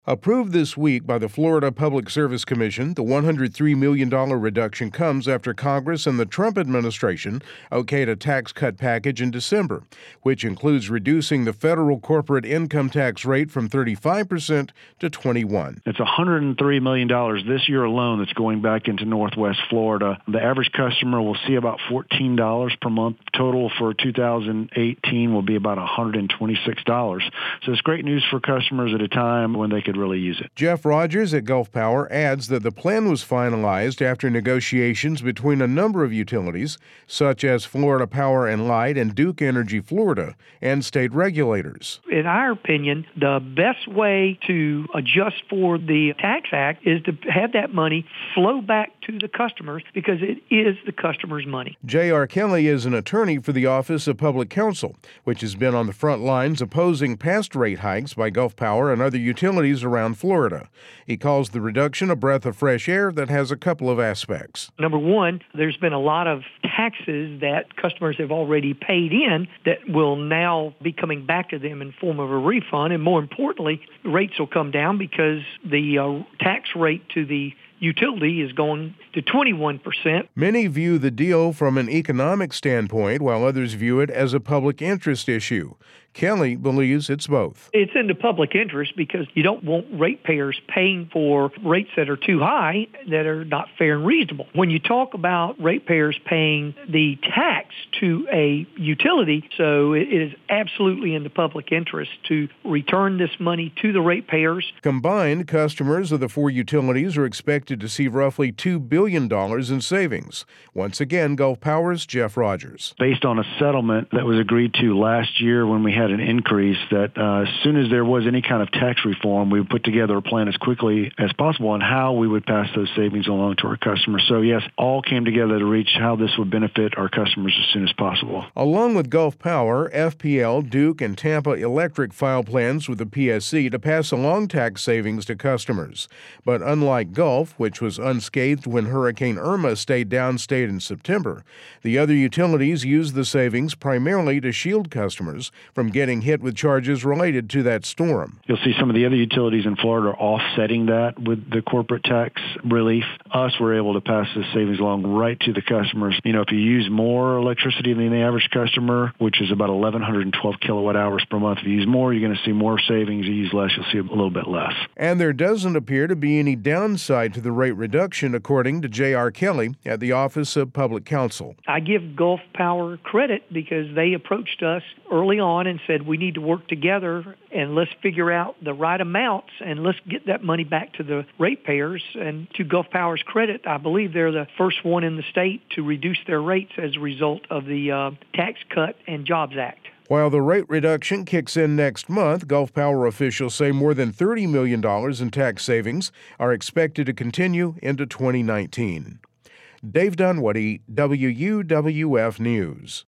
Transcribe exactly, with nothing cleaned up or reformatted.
Approved this week by the Florida Public Service Commission, the one hundred three million dollars reduction comes after Congress and the Trump administration okayed a tax cut package in December, which includes reducing the federal corporate income tax rate from thirty-five percent to twenty-one percent. It's one hundred three million dollars this year alone that's going back into Northwest Florida. The average customer will see about fourteen dollars per month. Total for two thousand eighteen will be about one hundred twenty-six dollars. So it's great news for customers at a time when they could really use it. Jeff Rogers at Gulf Power adds that the plan was finalized after negotiations between a number of utilities, such as Florida Power and Light and Duke Energy Florida, and state regulators. In our opinion, the best way to adjust for the Tax Act is to have that money flow back to the customers because it is the customer's money. J R Kelly is an attorney for the Office of Public Counsel, which has been on the front lines opposing past rate hikes by Gulf Power and other utilities around Florida. He calls the reduction a breath of fresh air that has a couple of aspects. Number one, there's been a lot of taxes that customers have already paid in that will now be coming back to them in form of a refund. And more importantly, rates will come down because the uh, tax rate to the utility is going to twenty-one percent. Many view the deal from an economic standpoint, while others view it as a public interest issue. Kelly believes it's both. It's in the public interest because you don't want ratepayers paying for rates that are too high, that are not fair and reasonable. When you talk about ratepayers paying the tax to a utility, so it is absolutely in the public interest to return this money to the ratepayers. Combined, customers of the four utilities are expected to see roughly two billion dollars in savings. Once again, Gulf Power's Jeff Rogers. Based on a settlement that was agreed to last year when we had an increase, that uh, as soon as there was any kind of tax reform, we would put together a plan as quickly as possible on how we would pass those savings along to our customers. So yes, all came together to reach how this would benefit our customers as soon as possible. Along with Gulf Power, F P L, Duke, and Tampa Electric filed plans with the P S C to pass along tax savings to customers. But unlike Gulf, which was unscathed when Hurricane Irma stayed downstate in September, the other utilities used the savings primarily to shield customers from getting hit with charges related to that storm. You'll see some of the other utilities in Florida are offsetting that with the corporate tax relief. Us, we're able to pass the savings along right to the customers. You know, if you use more electricity than the average customer, which is about eleven twelve kilowatt hours per month, if you use more, you're going to see more savings. You use less, you'll see a little bit less. And there doesn't appear to be any downside to the rate reduction, according to J R Kelly at the Office of Public Counsel. I give Gulf Power credit because they approached us early on and said we need to work together and let's figure out the right amounts and let's get that money back to the ratepayers. And to Gulf Power's credit, I believe they're the first one in the state to reduce their rates as a result of the uh, Tax Cut and Jobs Act. While the rate reduction kicks in next month, Gulf Power officials say more than thirty million dollars in tax savings are expected to continue into twenty nineteen. Dave Dunwoody, W U W F News.